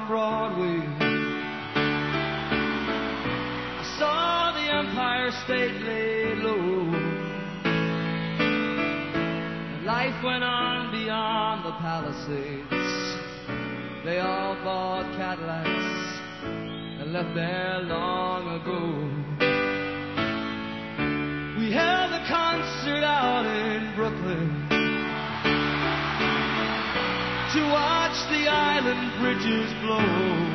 on Broadway. I saw the Empire State laid low. And life went on beyond the Palisades. They all bought Cadillacs and left there long ago. We held a concert out in Brooklyn to watch the island bridges blow.